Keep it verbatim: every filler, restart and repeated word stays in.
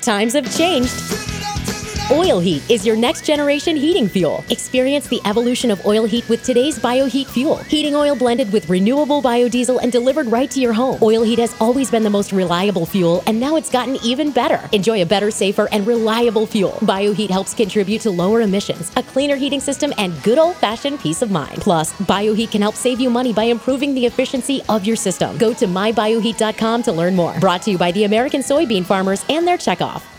Times have changed. Oil Heat is your next generation heating fuel. Experience the evolution of oil heat with today's BioHeat fuel. Heating oil blended with renewable biodiesel and delivered right to your home. Oil Heat has always been the most reliable fuel, and now it's gotten even better. Enjoy a better, safer, and reliable fuel. BioHeat helps contribute to lower emissions, a cleaner heating system, and good old-fashioned peace of mind. Plus, BioHeat can help save you money by improving the efficiency of your system. Go to my bio heat dot com to learn more. Brought to you by the American soybean farmers and their checkoff.